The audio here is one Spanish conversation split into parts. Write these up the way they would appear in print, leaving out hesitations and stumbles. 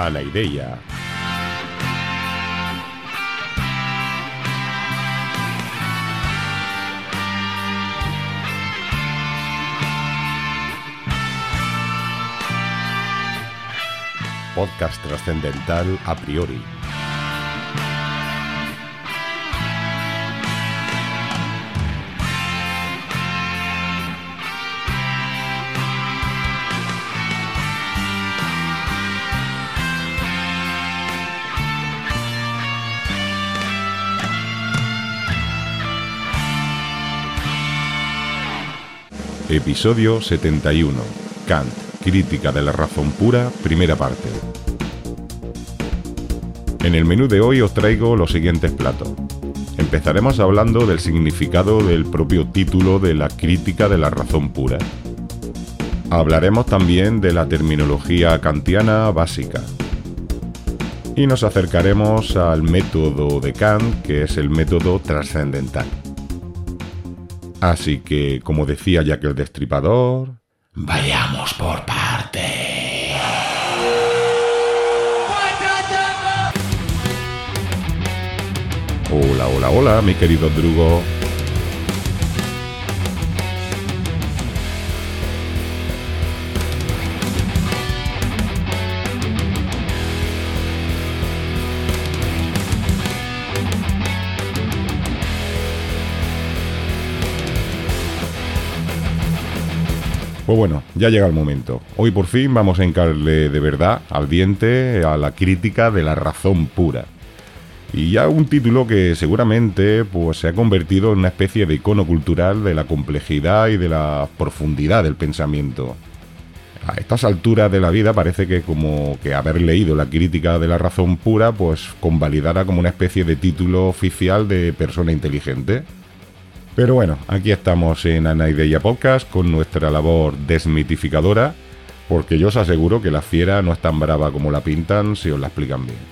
a la idea. Podcast trascendental a priori. Episodio 71. Kant. Crítica de la razón pura, primera parte. En el menú de hoy os traigo los siguientes platos. Empezaremos hablando del significado del propio título de la crítica de la razón pura. Hablaremos también de la terminología kantiana básica. Y nos acercaremos al método de Kant, que es el método trascendental. Así que, como decía Jack el Destripador, vayamos por partes. Hola, hola, hola, mi querido Drugo. Pues bueno, ya llega el momento. Hoy por fin vamos a hincarle de verdad al diente a la crítica de la razón pura. Y ya un título que seguramente pues, se ha convertido en una especie de icono cultural de la complejidad y de la profundidad del pensamiento. A estas alturas de la vida parece que como que haber leído la crítica de la razón pura pues convalidara como una especie de título oficial de persona inteligente. Pero bueno, aquí estamos en Anaideia Podcast con nuestra labor desmitificadora, porque yo os aseguro que la fiera no es tan brava como la pintan si os la explican bien.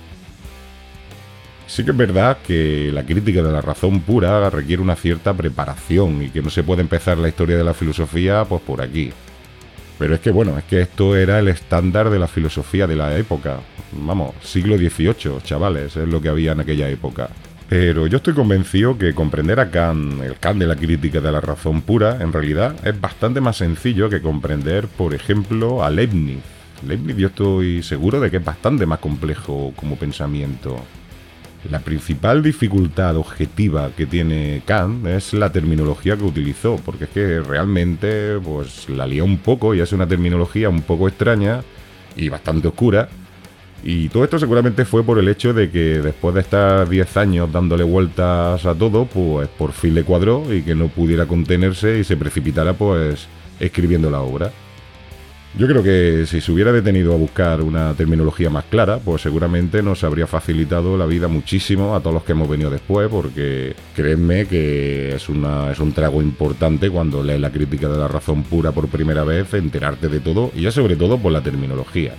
Sí que es verdad que la crítica de la razón pura requiere una cierta preparación y que no se puede empezar la historia de la filosofía pues por aquí. Pero es que esto era el estándar de la filosofía de la época. Vamos, siglo XVIII, chavales, es lo que había en aquella época. Pero yo estoy convencido que comprender a Kant, el Kant de la crítica de la razón pura, en realidad es bastante más sencillo que comprender, por ejemplo, a Leibniz. Leibniz yo estoy seguro de que es bastante más complejo como pensamiento. La principal dificultad objetiva que tiene Kant es la terminología que utilizó, porque es que realmente pues la lió un poco y es una terminología un poco extraña y bastante oscura. Y todo esto seguramente fue por el hecho de que después de estar 10 años dándole vueltas a todo, pues por fin le cuadró y que no pudiera contenerse y se precipitara pues escribiendo la obra. Yo creo que si se hubiera detenido a buscar una terminología más clara, pues seguramente nos habría facilitado la vida muchísimo a todos los que hemos venido después, porque créanme que es un trago importante cuando lees la crítica de la razón pura por primera vez, enterarte de todo y ya sobre todo por la terminología.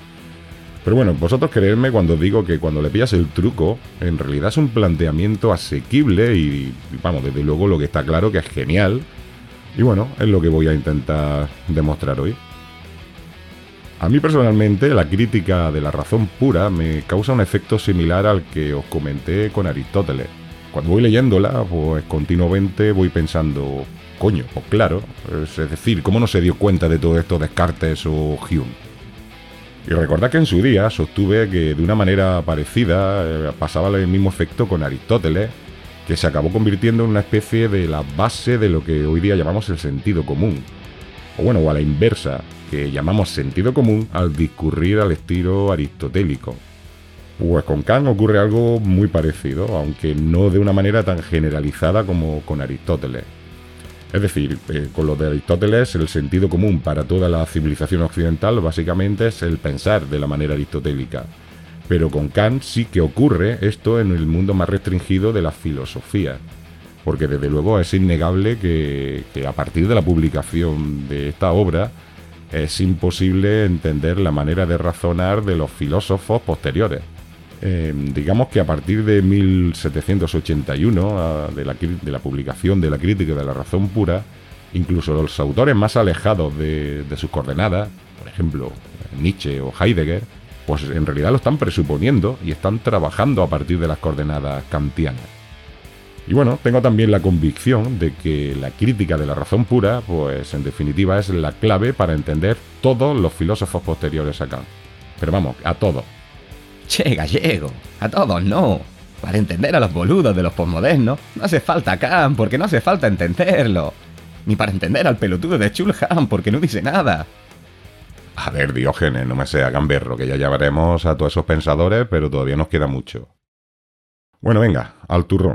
Pero bueno, vosotros creedme cuando os digo que cuando le pillas el truco, en realidad es un planteamiento asequible y vamos, desde luego lo que está claro que es genial. Y bueno, es lo que voy a intentar demostrar hoy. A mí personalmente la crítica de la razón pura me causa un efecto similar al que os comenté con Aristóteles. Cuando voy leyéndola, pues continuamente voy pensando, coño, pues claro, es decir, ¿cómo no se dio cuenta de todo esto Descartes o Hume? Y recordad que en su día sostuve que de una manera parecida pasaba el mismo efecto con Aristóteles, que se acabó convirtiendo en una especie de la base de lo que hoy día llamamos el sentido común. O bueno, o a la inversa, que llamamos sentido común al discurrir al estilo aristotélico. Pues con Kant ocurre algo muy parecido, aunque no de una manera tan generalizada como con Aristóteles. Es decir, con lo de Aristóteles, el sentido común para toda la civilización occidental básicamente es el pensar de la manera aristotélica. Pero con Kant sí que ocurre esto en el mundo más restringido de la filosofía. Porque desde luego es innegable que a partir de la publicación de esta obra es imposible entender la manera de razonar de los filósofos posteriores. Digamos que a partir de 1781, de la publicación de la crítica de la razón pura, incluso los autores más alejados de sus coordenadas, por ejemplo Nietzsche o Heidegger, pues en realidad lo están presuponiendo y están trabajando a partir de las coordenadas kantianas. Y bueno, tengo también la convicción de que la crítica de la razón pura, pues en definitiva es la clave para entender todos los filósofos posteriores a Kant. Pero vamos, a todos. Che, gallego, a todos no. Para entender a los boludos de los posmodernos no hace falta Kant, porque no hace falta entenderlo. Ni para entender al pelotudo de Chulhan, porque no dice nada. A ver, Diógenes, no me sea gamberro, que ya llevaremos a todos esos pensadores, pero todavía nos queda mucho. Bueno, venga, al turrón.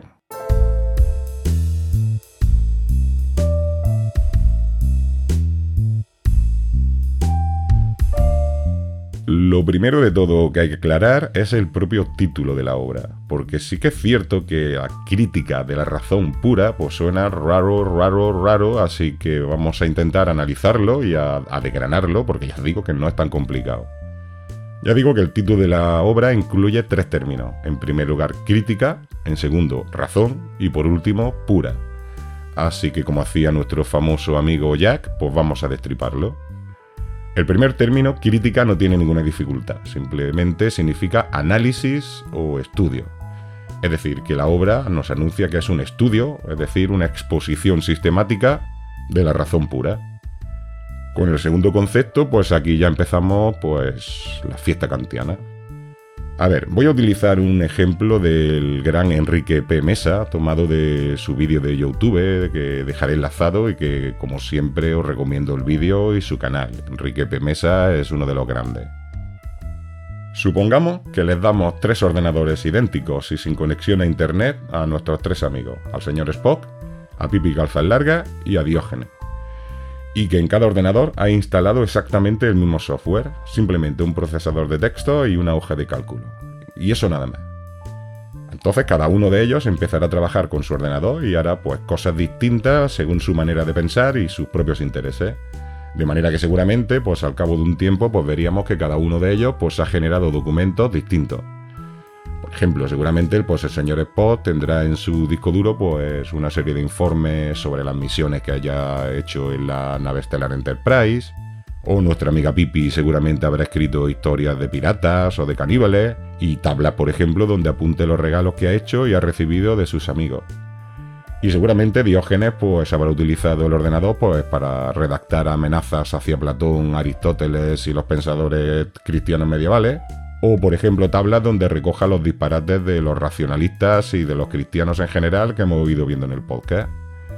Lo primero de todo que hay que aclarar es el propio título de la obra, porque sí que es cierto que la crítica de la razón pura pues suena raro, así que vamos a intentar analizarlo y a desgranarlo, porque ya os digo que no es tan complicado. Ya digo que el título de la obra incluye 3 términos. En primer lugar, crítica, en segundo, razón y por último, pura. Así que como hacía nuestro famoso amigo Jack, pues vamos a destriparlo. El primer término, crítica, no tiene ninguna dificultad, simplemente significa análisis o estudio. Es decir, que la obra nos anuncia que es un estudio, es decir, una exposición sistemática de la razón pura. Con el segundo concepto, pues aquí ya empezamos pues la fiesta kantiana. A ver, voy a utilizar un ejemplo del gran Enrique P. Mesa, tomado de su vídeo de YouTube, que dejaré enlazado y que, como siempre, os recomiendo el vídeo y su canal. Enrique P. Mesa es uno de los grandes. Supongamos que les damos 3 ordenadores idénticos y sin conexión a internet a nuestros 3 amigos, al señor Spock, a Pipi Calzas Largas y a Diógenes. Y que en cada ordenador ha instalado exactamente el mismo software, simplemente un procesador de texto y una hoja de cálculo. Y eso nada más. Entonces cada uno de ellos empezará a trabajar con su ordenador y hará pues cosas distintas según su manera de pensar y sus propios intereses. De manera que seguramente, pues al cabo de un tiempo, pues veríamos que cada uno de ellos pues ha generado documentos distintos. Por ejemplo, seguramente pues el señor Spock tendrá en su disco duro pues una serie de informes sobre las misiones que haya hecho en la nave Stellar Enterprise, o nuestra amiga Pipi seguramente habrá escrito historias de piratas o de caníbales, y tablas, por ejemplo, donde apunte los regalos que ha hecho y ha recibido de sus amigos. Y seguramente Diógenes pues habrá utilizado el ordenador pues para redactar amenazas hacia Platón, Aristóteles y los pensadores cristianos medievales, o, por ejemplo, tablas donde recoja los disparates de los racionalistas y de los cristianos en general que hemos ido viendo en el podcast.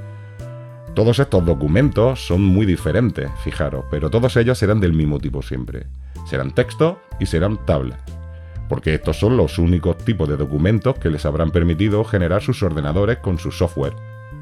Todos estos documentos son muy diferentes, fijaros, pero todos ellos serán del mismo tipo siempre. Serán textos y serán tablas, porque estos son los únicos tipos de documentos que les habrán permitido generar sus ordenadores con su software.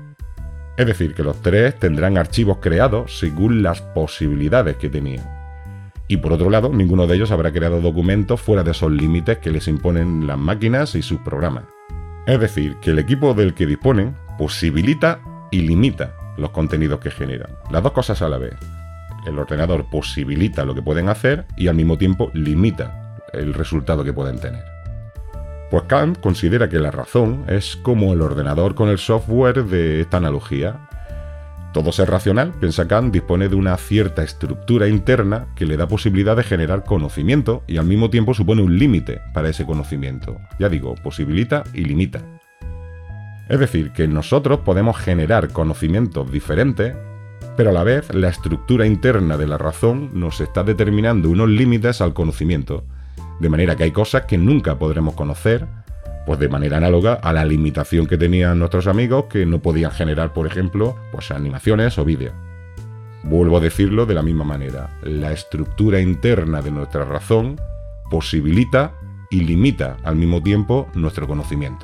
Es decir, que los 3 tendrán archivos creados según las posibilidades que tenían. Y por otro lado, ninguno de ellos habrá creado documentos fuera de esos límites que les imponen las máquinas y sus programas. Es decir, que el equipo del que disponen posibilita y limita los contenidos que generan. Las dos cosas a la vez. El ordenador posibilita lo que pueden hacer y al mismo tiempo limita el resultado que pueden tener. Pues Kant considera que la razón es como el ordenador con el software de esta analogía. Todo ser racional, piensa Kant, dispone de una cierta estructura interna que le da posibilidad de generar conocimiento y al mismo tiempo supone un límite para ese conocimiento. Ya digo, posibilita y limita. Es decir, que nosotros podemos generar conocimientos diferentes, pero a la vez la estructura interna de la razón nos está determinando unos límites al conocimiento, de manera que hay cosas que nunca podremos conocer, pues de manera análoga a la limitación que tenían nuestros amigos que no podían generar, por ejemplo, pues animaciones o vídeos. Vuelvo a decirlo de la misma manera, la estructura interna de nuestra razón posibilita y limita al mismo tiempo nuestro conocimiento.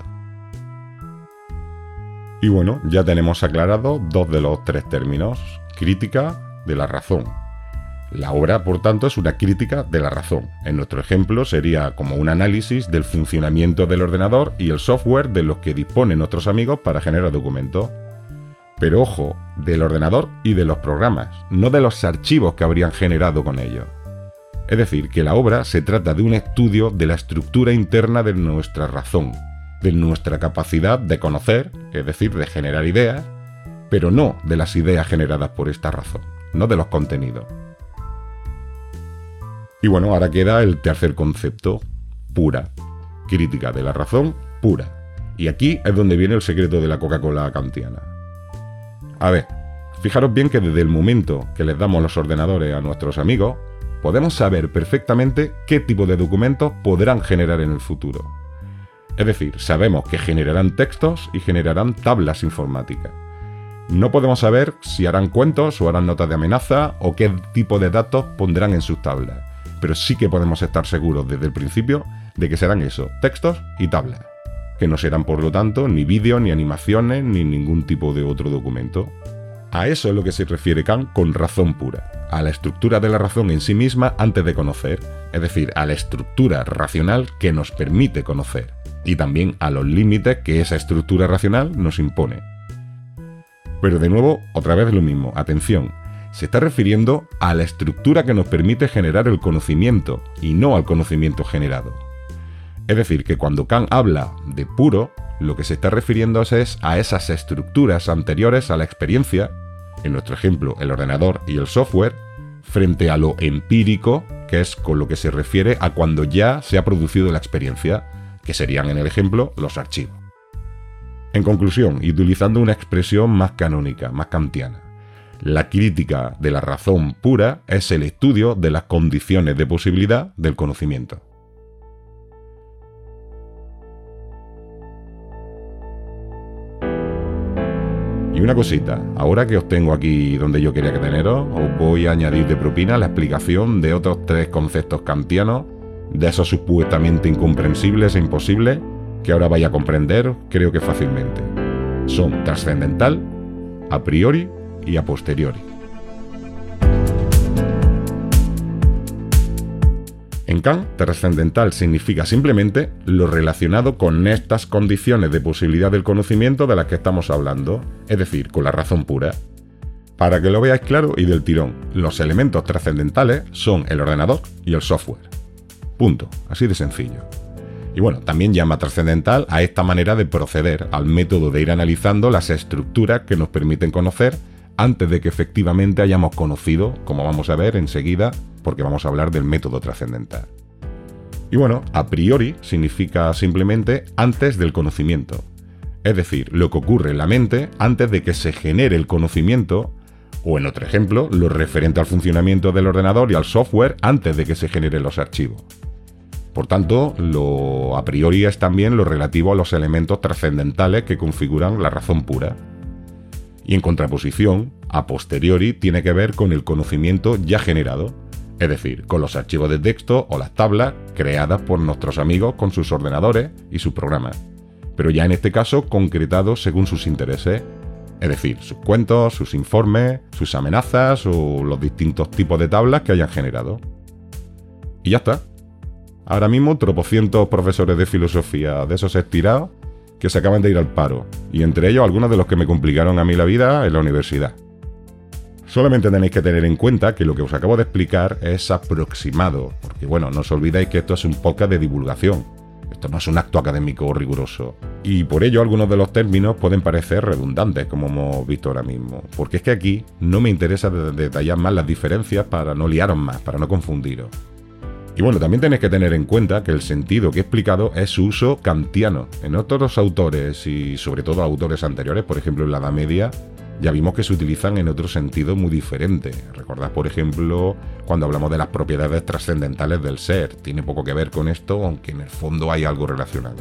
Y bueno, ya tenemos aclarado 2 de los 3 términos, crítica de la razón. La obra, por tanto, es una crítica de la razón. En nuestro ejemplo sería como un análisis del funcionamiento del ordenador y el software de los que disponen nuestros amigos para generar documentos. Pero ojo, del ordenador y de los programas, no de los archivos que habrían generado con ellos. Es decir, que la obra se trata de un estudio de la estructura interna de nuestra razón, de nuestra capacidad de conocer, es decir, de generar ideas, pero no de las ideas generadas por esta razón, no de los contenidos. Y bueno, ahora queda el tercer concepto, pura. Crítica de la razón pura. Y aquí es donde viene el secreto de la Coca-Cola kantiana. A ver, fijaros bien que desde el momento que les damos los ordenadores a nuestros amigos, podemos saber perfectamente qué tipo de documentos podrán generar en el futuro. Es decir, sabemos que generarán textos y generarán tablas informáticas. No podemos saber si harán cuentos o harán notas de amenaza o qué tipo de datos pondrán en sus tablas, pero sí que podemos estar seguros desde el principio de que serán eso, textos y tablas, que no serán por lo tanto ni vídeos, ni animaciones, ni ningún tipo de otro documento. A eso es lo que se refiere Kant con razón pura, a la estructura de la razón en sí misma antes de conocer, es decir, a la estructura racional que nos permite conocer, y también a los límites que esa estructura racional nos impone. Pero de nuevo, otra vez lo mismo, atención, se está refiriendo a la estructura que nos permite generar el conocimiento y no al conocimiento generado. Es decir, que cuando Kant habla de puro, lo que se está refiriendo es a esas estructuras anteriores a la experiencia, en nuestro ejemplo el ordenador y el software, frente a lo empírico, que es con lo que se refiere a cuando ya se ha producido la experiencia, que serían en el ejemplo los archivos. En conclusión, y utilizando una expresión más canónica, más kantiana, la crítica de la razón pura es el estudio de las condiciones de posibilidad del conocimiento. Y una cosita, ahora que os tengo aquí donde yo quería que teneros, os voy a añadir de propina la explicación de otros 3 conceptos kantianos, de esos supuestamente incomprensibles e imposibles, que ahora vais a comprender, creo que fácilmente. Son trascendental, a priori y a posteriori. En Kant, trascendental significa simplemente lo relacionado con estas condiciones de posibilidad del conocimiento de las que estamos hablando, es decir, con la razón pura. Para que lo veáis claro y del tirón, los elementos trascendentales son el ordenador y el software. Punto, así de sencillo. Y bueno, también llama trascendental a esta manera de proceder, al método de ir analizando las estructuras que nos permiten conocer antes de que efectivamente hayamos conocido, como vamos a ver enseguida, porque vamos a hablar del método trascendental. Y bueno, a priori significa simplemente antes del conocimiento. Es decir, lo que ocurre en la mente antes de que se genere el conocimiento, o en otro ejemplo, lo referente al funcionamiento del ordenador y al software antes de que se generen los archivos. Por tanto, lo a priori es también lo relativo a los elementos trascendentales que configuran la razón pura. Y en contraposición, a posteriori tiene que ver con el conocimiento ya generado, es decir, con los archivos de texto o las tablas creadas por nuestros amigos con sus ordenadores y sus programas, pero ya en este caso concretados según sus intereses, es decir, sus cuentos, sus informes, sus amenazas o los distintos tipos de tablas que hayan generado. Y ya está. Ahora mismo tropocientos profesores de filosofía de esos estirados que se acaban de ir al paro, y entre ellos algunos de los que me complicaron a mí la vida en la universidad. Solamente tenéis que tener en cuenta que lo que os acabo de explicar es aproximado, porque bueno, no os olvidéis que esto es un podcast de divulgación, esto no es un acto académico riguroso, y por ello algunos de los términos pueden parecer redundantes, como hemos visto ahora mismo, porque es que aquí no me interesa detallar más las diferencias para no liaros más, para no confundiros. Y bueno, también tenéis que tener en cuenta que el sentido que he explicado es su uso kantiano. En otros autores y sobre todo autores anteriores, por ejemplo en la Edad Media, ya vimos que se utilizan en otro sentido muy diferente. Recordad, por ejemplo, cuando hablamos de las propiedades trascendentales del ser. Tiene poco que ver con esto, aunque en el fondo hay algo relacionado.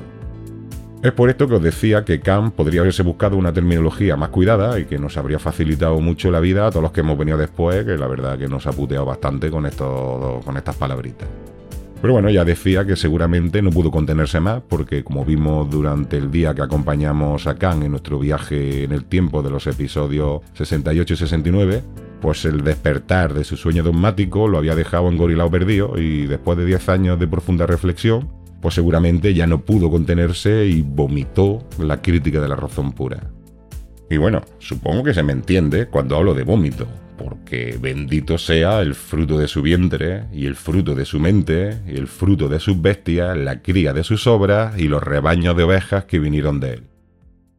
Es por esto que os decía que Kant podría haberse buscado una terminología más cuidada y que nos habría facilitado mucho la vida a todos los que hemos venido después, que la verdad que nos ha puteado bastante con estas palabritas. Pero bueno, ya decía que seguramente no pudo contenerse más, porque como vimos durante el día que acompañamos a Kant en nuestro viaje en el tiempo de los episodios 68 y 69, pues el despertar de su sueño dogmático lo había dejado engorilado perdido, y después de 10 años de profunda reflexión, pues seguramente ya no pudo contenerse y vomitó la crítica de la razón pura. Y bueno, supongo que se me entiende cuando hablo de vómito, porque bendito sea el fruto de su vientre, y el fruto de su mente, y el fruto de sus bestias, la cría de sus obras, y los rebaños de ovejas que vinieron de él.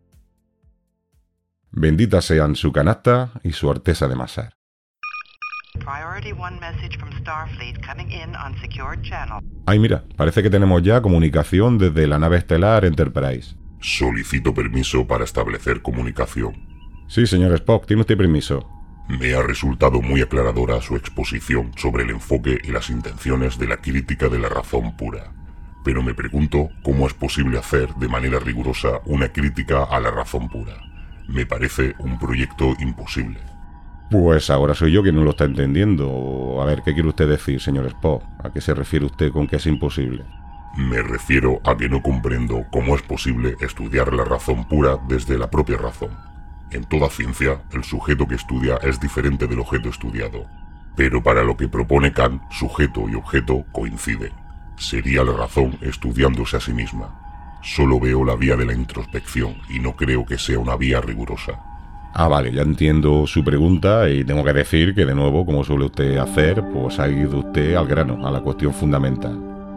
Benditas sean su canasta y su artesa de masar. Priority 1 message from Starfleet coming in on secured channel. Ay, mira, parece que tenemos ya comunicación desde la nave estelar Enterprise. Solicito permiso para establecer comunicación. Sí, señor Spock, tiene usted permiso. Me ha resultado muy aclaradora su exposición sobre el enfoque y las intenciones de la crítica de la razón pura. Pero me pregunto cómo es posible hacer de manera rigurosa una crítica a la razón pura. Me parece un proyecto imposible. Pues ahora soy yo quien no lo está entendiendo. A ver, ¿qué quiere usted decir, señor Spock? ¿A qué se refiere usted con que es imposible? Me refiero a que no comprendo cómo es posible estudiar la razón pura desde la propia razón. En toda ciencia, el sujeto que estudia es diferente del objeto estudiado. Pero para lo que propone Kant, sujeto y objeto coinciden. Sería la razón estudiándose a sí misma. Solo veo la vía de la introspección y no creo que sea una vía rigurosa. Ah, vale, ya entiendo su pregunta y tengo que decir que de nuevo, como suele usted hacer, pues ha ido usted al grano, a la cuestión fundamental.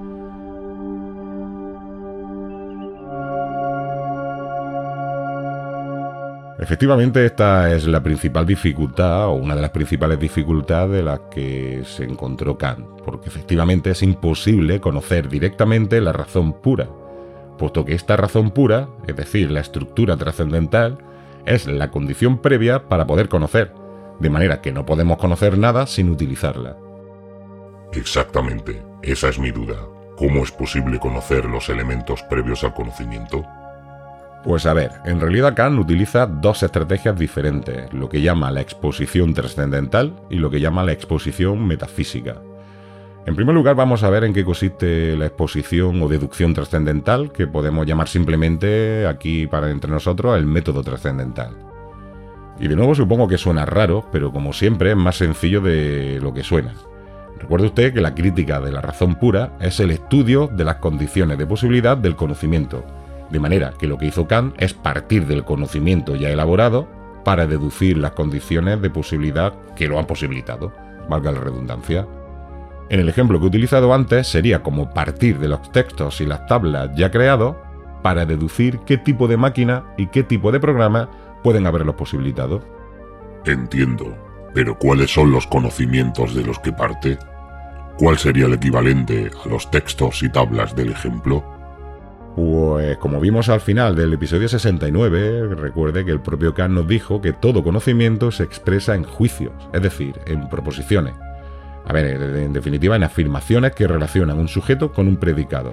Efectivamente, esta es la principal dificultad, o una de las principales dificultades de las que se encontró Kant, porque efectivamente es imposible conocer directamente la razón pura, puesto que esta razón pura, es decir, la estructura trascendental, es la condición previa para poder conocer, de manera que no podemos conocer nada sin utilizarla. Exactamente, esa es mi duda. ¿Cómo es posible conocer los elementos previos al conocimiento? Pues a ver, en realidad Kant utiliza dos estrategias diferentes, lo que llama la exposición trascendental y lo que llama la exposición metafísica. En primer lugar vamos a ver en qué consiste la exposición o deducción trascendental, que podemos llamar simplemente aquí para entre nosotros el método trascendental. Y de nuevo supongo que suena raro, pero como siempre es más sencillo de lo que suena. Recuerde usted que la crítica de la razón pura es el estudio de las condiciones de posibilidad del conocimiento, de manera que lo que hizo Kant es partir del conocimiento ya elaborado para deducir las condiciones de posibilidad que lo han posibilitado, valga la redundancia. En el ejemplo que he utilizado antes sería como partir de los textos y las tablas ya creados para deducir qué tipo de máquina y qué tipo de programa pueden haberlos posibilitado. Entiendo, pero ¿cuáles son los conocimientos de los que parte? ¿Cuál sería el equivalente a los textos y tablas del ejemplo? Pues como vimos al final del episodio 69, recuerde que el propio Kant nos dijo que todo conocimiento se expresa en juicios, es decir, en proposiciones. A ver, en definitiva, en afirmaciones que relacionan un sujeto con un predicado.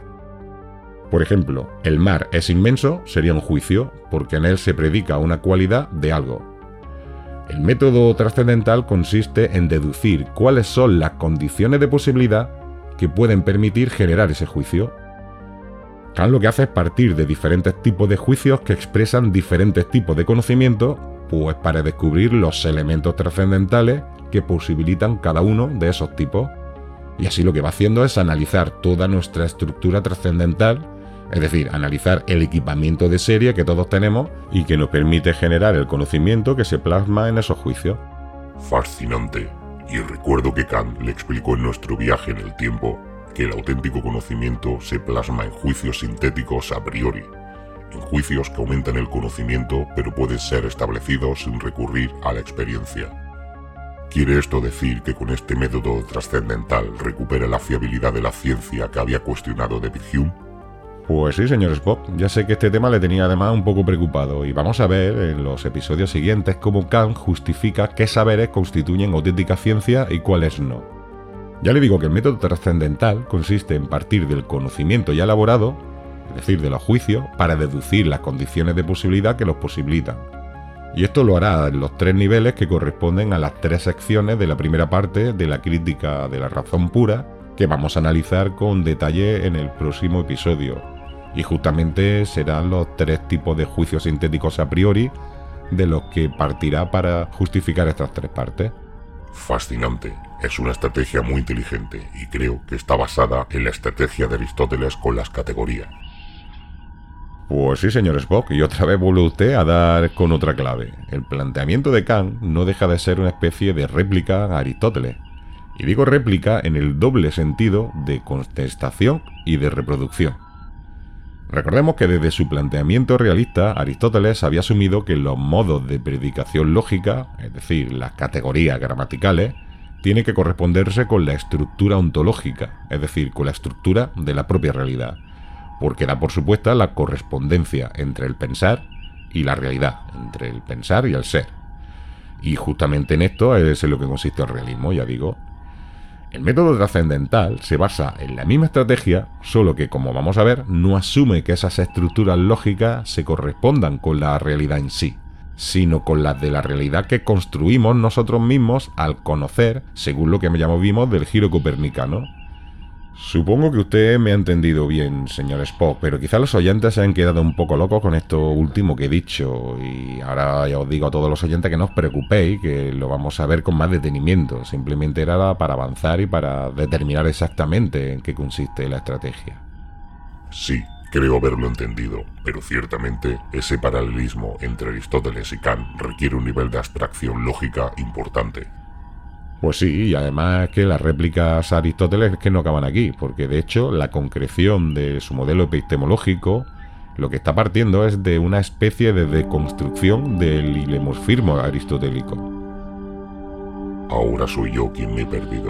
Por ejemplo, el mar es inmenso sería un juicio, porque en él se predica una cualidad de algo. El método trascendental consiste en deducir cuáles son las condiciones de posibilidad que pueden permitir generar ese juicio. Kant lo que hace es partir de diferentes tipos de juicios que expresan diferentes tipos de conocimiento, pues para descubrir los elementos trascendentales que posibilitan cada uno de esos tipos. Y así lo que va haciendo es analizar toda nuestra estructura trascendental, es decir, analizar el equipamiento de serie que todos tenemos y que nos permite generar el conocimiento que se plasma en esos juicios. Fascinante. Y recuerdo que Kant le explicó en nuestro viaje en el tiempo que el auténtico conocimiento se plasma en juicios sintéticos a priori, en juicios que aumentan el conocimiento pero pueden ser establecidos sin recurrir a la experiencia. ¿Quiere esto decir que con este método trascendental recupera la fiabilidad de la ciencia que había cuestionado David Hume? Pues sí, señor Spock, ya sé que este tema le tenía además un poco preocupado y vamos a ver en los episodios siguientes cómo Kant justifica qué saberes constituyen auténtica ciencia y cuáles no. Ya le digo que el método trascendental consiste en partir del conocimiento ya elaborado, es decir, de los juicios, para deducir las condiciones de posibilidad que los posibilitan. Y esto lo hará en los tres niveles que corresponden a las tres secciones de la primera parte de la crítica de la razón pura, que vamos a analizar con detalle en el próximo episodio. Y justamente serán los tres tipos de juicios sintéticos a priori de los que partirá para justificar estas tres partes. Fascinante. Es una estrategia muy inteligente y creo que está basada en la estrategia de Aristóteles con las categorías. Pues sí, señor Spock, y otra vez vuelve usted a dar con otra clave. El planteamiento de Kant no deja de ser una especie de réplica a Aristóteles. Y digo réplica en el doble sentido de contestación y de reproducción. Recordemos que desde su planteamiento realista, Aristóteles había asumido que los modos de predicación lógica, es decir, las categorías gramaticales, tiene que corresponderse con la estructura ontológica, es decir, con la estructura de la propia realidad, porque da por supuesta la correspondencia entre el pensar y la realidad, entre el pensar y el ser. Y justamente en esto es en lo que consiste el realismo, ya digo. El método trascendental se basa en la misma estrategia, solo que, como vamos a ver, no asume que esas estructuras lógicas se correspondan con la realidad en sí, sino con las de la realidad que construimos nosotros mismos al conocer, según lo que ya vimos del giro copernicano. Supongo que usted me ha entendido bien, señor Spock, pero quizá los oyentes se han quedado un poco locos con esto último que he dicho, y ahora ya os digo a todos los oyentes que no os preocupéis, que lo vamos a ver con más detenimiento. Simplemente era para avanzar y para determinar exactamente en qué consiste la estrategia. Sí, creo haberlo entendido, pero ciertamente ese paralelismo entre Aristóteles y Kant requiere un nivel de abstracción lógica importante. Pues sí, y además que las réplicas a Aristóteles es que no acaban aquí, porque de hecho la concreción de su modelo epistemológico lo que está partiendo es de una especie de deconstrucción del hilemorfismo aristotélico. Ahora soy yo quien me he perdido.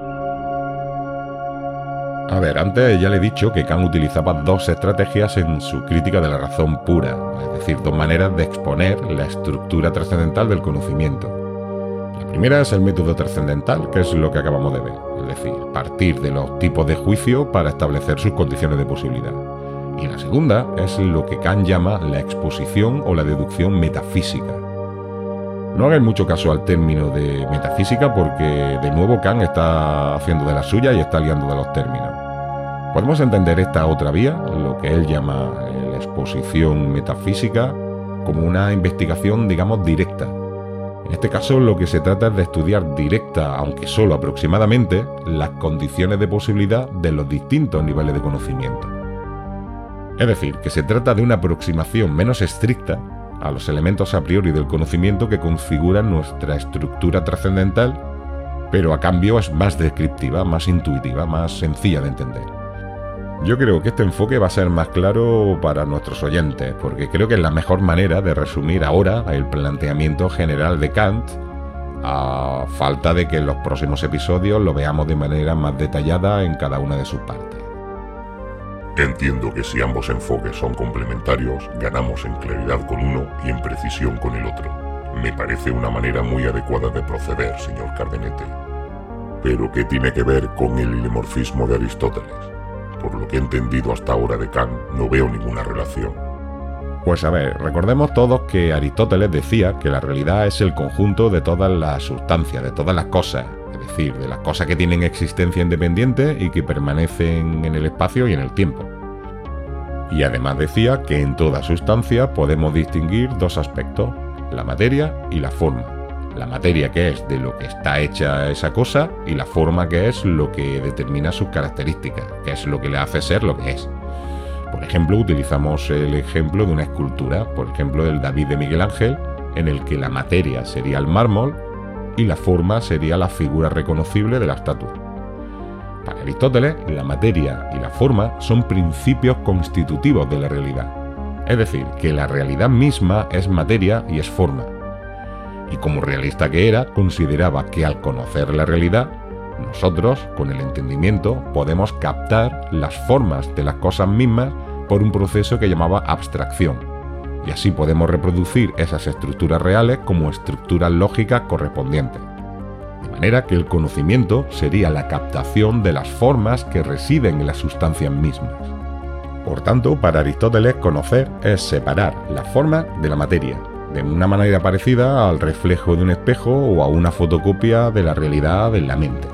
A ver, antes ya le he dicho que Kant utilizaba dos estrategias en su crítica de la razón pura, es decir, dos maneras de exponer la estructura trascendental del conocimiento. La primera es el método trascendental, que es lo que acabamos de ver, es decir, partir de los tipos de juicio para establecer sus condiciones de posibilidad. Y la segunda es lo que Kant llama la exposición o la deducción metafísica. No hagáis mucho caso al término de metafísica porque de nuevo Kant está haciendo de la suya y está liando de los términos. Podemos entender esta otra vía, lo que él llama la exposición metafísica, como una investigación, digamos, directa. En este caso lo que se trata es de estudiar directa, aunque solo aproximadamente, las condiciones de posibilidad de los distintos niveles de conocimiento. Es decir, que se trata de una aproximación menos estricta a los elementos a priori del conocimiento que configuran nuestra estructura trascendental, pero a cambio es más descriptiva, más intuitiva, más sencilla de entender. Yo creo que este enfoque va a ser más claro para nuestros oyentes, porque creo que es la mejor manera de resumir ahora el planteamiento general de Kant, a falta de que en los próximos episodios lo veamos de manera más detallada en cada una de sus partes. Entiendo que si ambos enfoques son complementarios, ganamos en claridad con uno y en precisión con el otro. Me parece una manera muy adecuada de proceder, señor Cardenete. Pero ¿qué tiene que ver con el hilemorfismo de Aristóteles? Por lo que he entendido hasta ahora de Kant, no veo ninguna relación. Pues a ver, recordemos todos que Aristóteles decía que la realidad es el conjunto de todas las sustancias, de todas las cosas, es decir, de las cosas que tienen existencia independiente y que permanecen en el espacio y en el tiempo. Y además decía que en toda sustancia podemos distinguir dos aspectos, la materia y la forma. La materia, que es de lo que está hecha esa cosa, y la forma, que es lo que determina sus características, que es lo que le hace ser lo que es. Por ejemplo, utilizamos el ejemplo de una escultura, por ejemplo del David de Miguel Ángel, en el que la materia sería el mármol y la forma sería la figura reconocible de la estatua. Para Aristóteles, la materia y la forma son principios constitutivos de la realidad. Es decir, que la realidad misma es materia y es forma. Y como realista que era, consideraba que al conocer la realidad, nosotros, con el entendimiento, podemos captar las formas de las cosas mismas por un proceso que llamaba abstracción. Y así podemos reproducir esas estructuras reales como estructuras lógicas correspondientes. De manera que el conocimiento sería la captación de las formas que residen en las sustancias mismas. Por tanto, para Aristóteles, conocer es separar la forma de la materia, de una manera parecida al reflejo de un espejo o a una fotocopia de la realidad en la mente.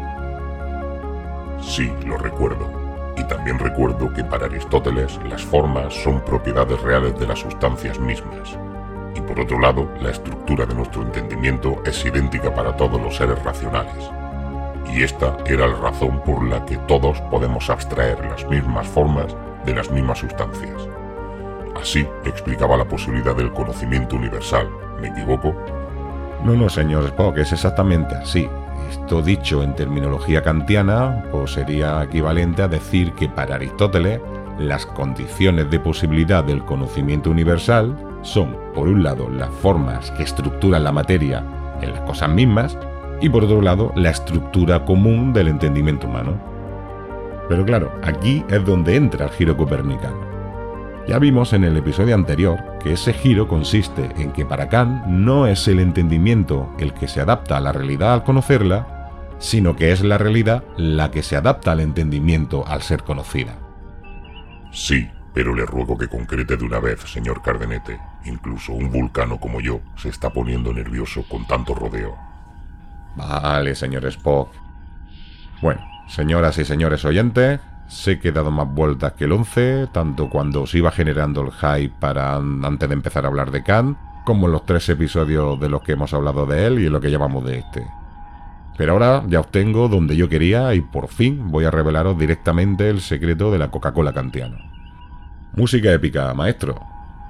Sí, lo recuerdo. Y también recuerdo que para Aristóteles las formas son propiedades reales de las sustancias mismas. Y por otro lado, la estructura de nuestro entendimiento es idéntica para todos los seres racionales. Y esta era la razón por la que todos podemos abstraer las mismas formas de las mismas sustancias. Así explicaba la posibilidad del conocimiento universal. ¿Me equivoco? No, señor Spock, es exactamente así. Esto dicho en terminología kantiana, pues sería equivalente a decir que para Aristóteles las condiciones de posibilidad del conocimiento universal son, por un lado, las formas que estructuran la materia en las cosas mismas, y por otro lado la estructura común del entendimiento humano. Pero claro, aquí es donde entra el giro copernicano. Ya vimos en el episodio anterior que ese giro consiste en que para Kant no es el entendimiento el que se adapta a la realidad al conocerla, sino que es la realidad la que se adapta al entendimiento al ser conocida. Sí, pero le ruego que concrete de una vez, señor Cardenete. Incluso un vulcano como yo se está poniendo nervioso con tanto rodeo. Vale, señor Spock. Bueno, señoras y señores oyentes, sé que he dado más vueltas que el 11, tanto cuando os iba generando el hype antes de empezar a hablar de Kant, como en los 3 episodios de los que hemos hablado de él y en lo que llevamos de este. Pero ahora ya os tengo donde yo quería y por fin voy a revelaros directamente el secreto de la Coca-Cola kantiana. Música épica, maestro.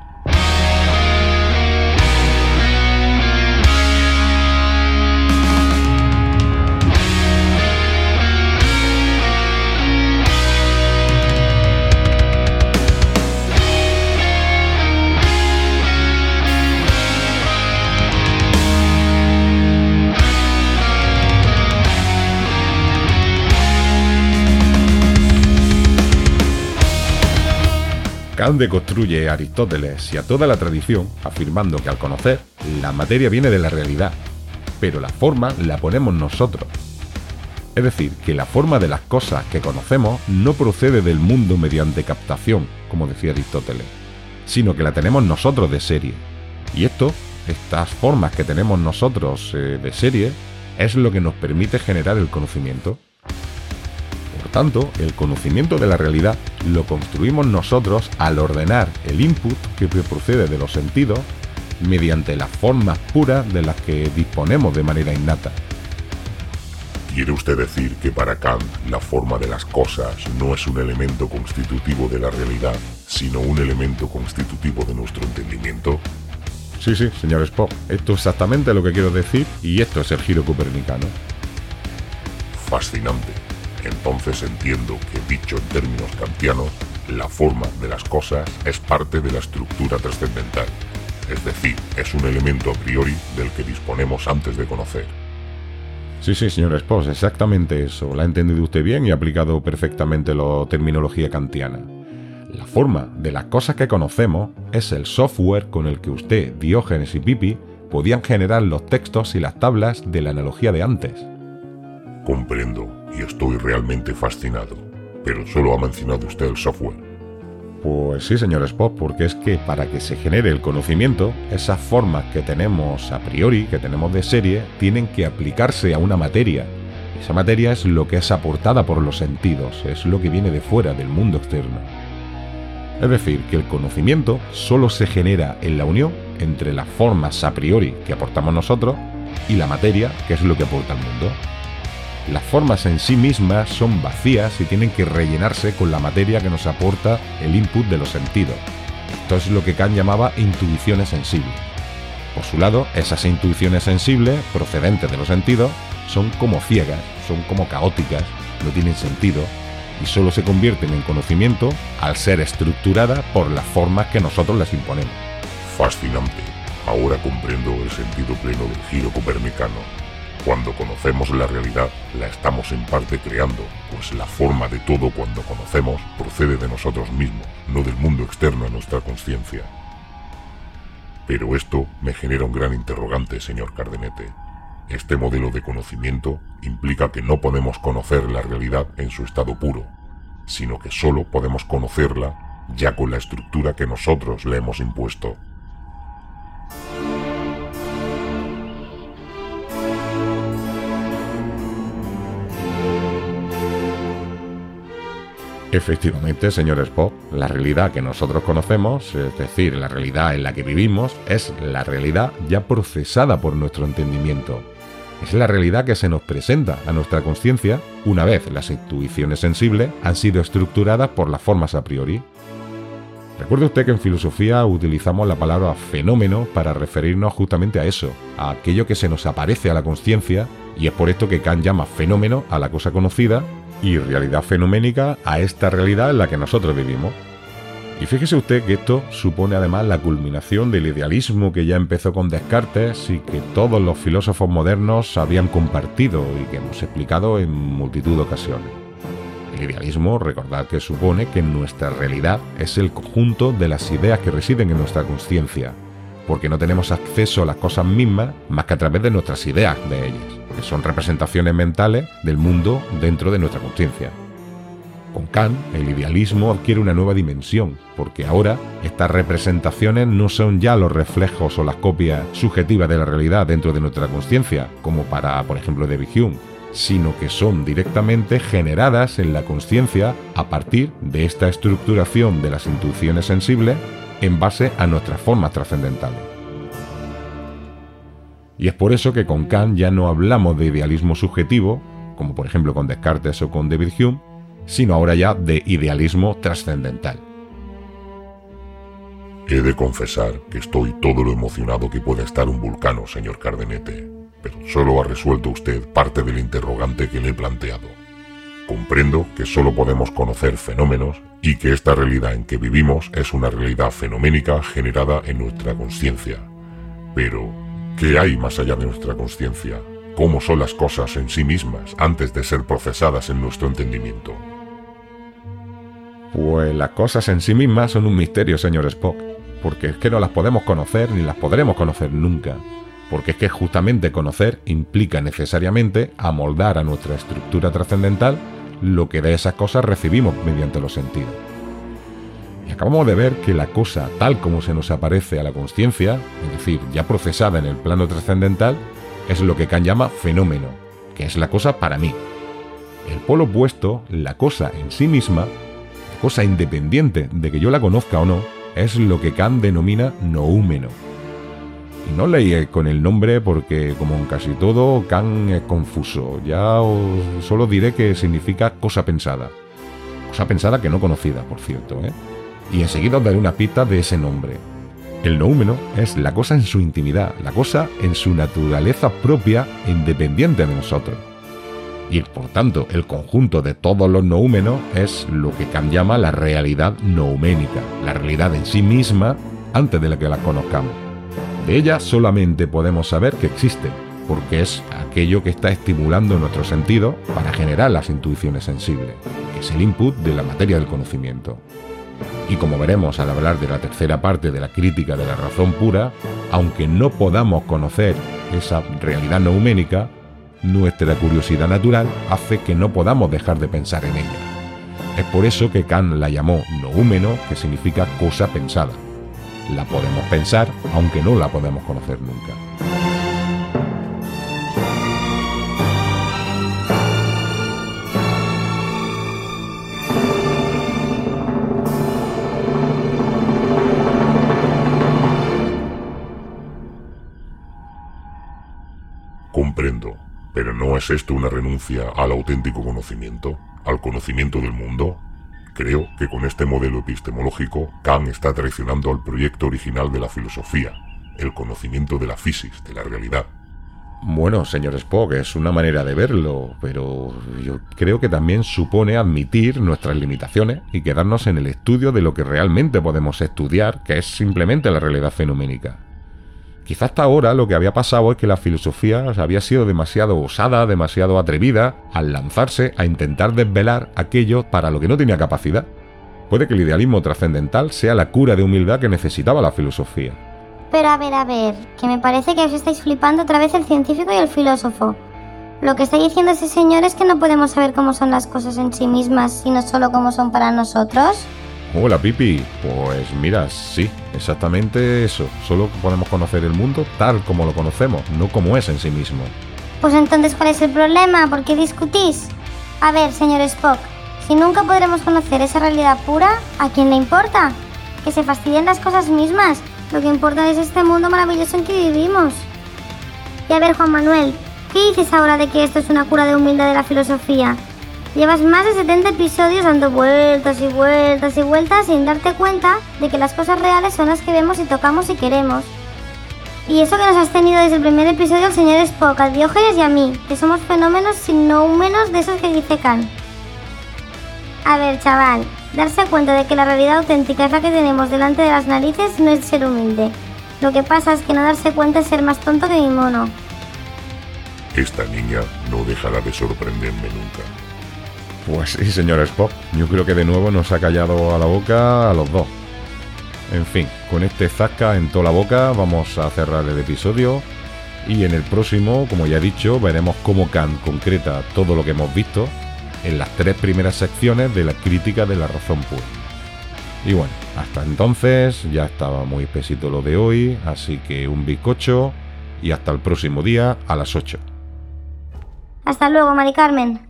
Kant deconstruye a Aristóteles y a toda la tradición afirmando que al conocer, la materia viene de la realidad, pero la forma la ponemos nosotros. Es decir, que la forma de las cosas que conocemos no procede del mundo mediante captación, como decía Aristóteles, sino que la tenemos nosotros de serie. Y estas formas que tenemos nosotros de serie, es lo que nos permite generar el conocimiento. Por tanto, el conocimiento de la realidad lo construimos nosotros al ordenar el input que procede de los sentidos mediante las formas puras de las que disponemos de manera innata. ¿Quiere usted decir que para Kant la forma de las cosas no es un elemento constitutivo de la realidad, sino un elemento constitutivo de nuestro entendimiento? Sí, señor Spock, esto es exactamente lo que quiero decir y esto es el giro copernicano. Fascinante. Entonces entiendo que, dicho en términos kantianos, la forma de las cosas es parte de la estructura trascendental, es decir, es un elemento a priori del que disponemos antes de conocer. Sí, señor Spock, exactamente eso. La ha entendido usted bien y ha aplicado perfectamente la terminología kantiana. La forma de las cosas que conocemos es el software con el que usted, Diógenes y Pipi podían generar los textos y las tablas de la analogía de antes. Comprendo, y estoy realmente fascinado, pero solo ha mencionado usted el software. Pues sí, señor Spock, porque es que para que se genere el conocimiento, esas formas que tenemos a priori, que tenemos de serie, tienen que aplicarse a una materia. Esa materia es lo que es aportada por los sentidos, es lo que viene de fuera, del mundo externo. Es decir, que el conocimiento solo se genera en la unión entre las formas a priori que aportamos nosotros y la materia, que es lo que aporta el mundo. Las formas en sí mismas son vacías y tienen que rellenarse con la materia que nos aporta el input de los sentidos. Esto es lo que Kant llamaba intuiciones sensibles. Por su lado, esas intuiciones sensibles, procedentes de los sentidos, son como ciegas, son como caóticas, no tienen sentido y solo se convierten en conocimiento al ser estructuradas por las formas que nosotros les imponemos. Fascinante. Ahora comprendo el sentido pleno del giro copernicano. Cuando conocemos la realidad, la estamos en parte creando, pues la forma de todo cuando conocemos procede de nosotros mismos, no del mundo externo a nuestra consciencia. Pero esto me genera un gran interrogante, señor Cardenete. Este modelo de conocimiento implica que no podemos conocer la realidad en su estado puro, sino que solo podemos conocerla ya con la estructura que nosotros le hemos impuesto. Efectivamente, señor Spock, la realidad que nosotros conocemos, es decir, la realidad en la que vivimos, es la realidad ya procesada por nuestro entendimiento. Es la realidad que se nos presenta a nuestra conciencia una vez las intuiciones sensibles han sido estructuradas por las formas a priori. Recuerde usted que en filosofía utilizamos la palabra fenómeno para referirnos justamente a eso, a aquello que se nos aparece a la conciencia, y es por esto que Kant llama fenómeno a la cosa conocida y realidad fenoménica a esta realidad en la que nosotros vivimos. Y fíjese usted que esto supone además la culminación del idealismo que ya empezó con Descartes y que todos los filósofos modernos habían compartido y que hemos explicado en multitud de ocasiones. El idealismo, recordad que supone que nuestra realidad es el conjunto de las ideas que residen en nuestra consciencia, porque no tenemos acceso a las cosas mismas más que a través de nuestras ideas de ellas, que son representaciones mentales del mundo dentro de nuestra consciencia. Con Kant, el idealismo adquiere una nueva dimensión, porque ahora estas representaciones no son ya los reflejos o las copias subjetivas de la realidad dentro de nuestra consciencia, como para, por ejemplo, David Hume, sino que son directamente generadas en la consciencia a partir de esta estructuración de las intuiciones sensibles en base a nuestras formas trascendentales. Y es por eso que con Kant ya no hablamos de idealismo subjetivo, como por ejemplo con Descartes o con David Hume, sino ahora ya de idealismo trascendental. He de confesar que estoy todo lo emocionado que puede estar un vulcano, señor Cardenete, pero solo ha resuelto usted parte del interrogante que le he planteado. Comprendo que solo podemos conocer fenómenos y que esta realidad en que vivimos es una realidad fenoménica generada en nuestra consciencia. Pero, ¿qué hay más allá de nuestra consciencia? ¿Cómo son las cosas en sí mismas antes de ser procesadas en nuestro entendimiento? Pues las cosas en sí mismas son un misterio, señor Spock, porque es que no las podemos conocer ni las podremos conocer nunca, porque es que justamente conocer implica necesariamente amoldar a nuestra estructura trascendental lo que de esas cosas recibimos mediante los sentidos. Y acabamos de ver que la cosa tal como se nos aparece a la consciencia, es decir, ya procesada en el plano trascendental, es lo que Kant llama fenómeno, que es la cosa para mí. El polo opuesto, la cosa en sí misma, cosa independiente de que yo la conozca o no, es lo que Kant denomina noúmeno. Y no leí con el nombre porque, como en casi todo, Kant es confuso. Ya os solo diré que significa cosa pensada. Cosa pensada que no conocida, por cierto, ¿eh? Y enseguida os daré una pista de ese nombre. El noúmeno es la cosa en su intimidad, la cosa en su naturaleza propia e independiente de nosotros. Y por tanto, el conjunto de todos los noúmenos es lo que Kant llama la realidad nouménica, la realidad en sí misma antes de la que la conozcamos. De ella solamente podemos saber que existe, porque es aquello que está estimulando nuestros sentidos para generar las intuiciones sensibles, que es el input de la materia del conocimiento. Y como veremos al hablar de la tercera parte de la crítica de la razón pura, aunque no podamos conocer esa realidad nouménica, nuestra curiosidad natural hace que no podamos dejar de pensar en ella. Es por eso que Kant la llamó noúmeno, que significa cosa pensada. La podemos pensar, aunque no la podemos conocer nunca. Comprendo, pero ¿no es esto una renuncia al auténtico conocimiento, al conocimiento del mundo? Creo que con este modelo epistemológico, Kant está traicionando al proyecto original de la filosofía, el conocimiento de la physis, de la realidad. Bueno, señor Spock, es una manera de verlo, pero yo creo que también supone admitir nuestras limitaciones y quedarnos en el estudio de lo que realmente podemos estudiar, que es simplemente la realidad fenoménica. Quizá hasta ahora lo que había pasado es que la filosofía había sido demasiado osada, demasiado atrevida al lanzarse a intentar desvelar aquello para lo que no tenía capacidad. Puede que el idealismo trascendental sea la cura de humildad que necesitaba la filosofía. Pero a ver, que me parece que os estáis flipando otra vez el científico y el filósofo. Lo que está diciendo ese señor es que no podemos saber cómo son las cosas en sí mismas, sino solo cómo son para nosotros. Hola, Pipi. Pues mira, sí, exactamente eso. Solo podemos conocer el mundo tal como lo conocemos, no como es en sí mismo. Pues entonces, ¿cuál es el problema? ¿Por qué discutís? A ver, señor Spock, si nunca podremos conocer esa realidad pura, ¿a quién le importa? Que se fastidien las cosas mismas. Lo que importa es este mundo maravilloso en que vivimos. Y a ver, Juan Manuel, ¿qué dices ahora de que esto es una cura de humildad de la filosofía? Llevas más de 70 episodios dando vueltas y vueltas y vueltas sin darte cuenta de que las cosas reales son las que vemos y tocamos y queremos. Y eso que nos has tenido desde el primer episodio al señor Spock, a Diógenes y a mí, que somos fenómenos sin noúmenos de esos que dice Kant. A ver, chaval, Darse cuenta de que la realidad auténtica es la que tenemos delante de las narices no es ser humilde. Lo que pasa es que no darse cuenta es ser más tonto que mi mono. Esta niña no dejará de sorprenderme nunca. Pues sí, señor Spock. Yo creo que de nuevo nos ha callado a la boca a los dos. En fin, con este zasca en toda la boca vamos a cerrar el episodio. Y en el próximo, como ya he dicho, veremos cómo Kant concreta todo lo que hemos visto en las 3 primeras secciones de la crítica de la razón pura. Y bueno, hasta entonces ya estaba muy espesito lo de hoy, así que un bizcocho y hasta el próximo día a las 8. Hasta luego, Mari Carmen.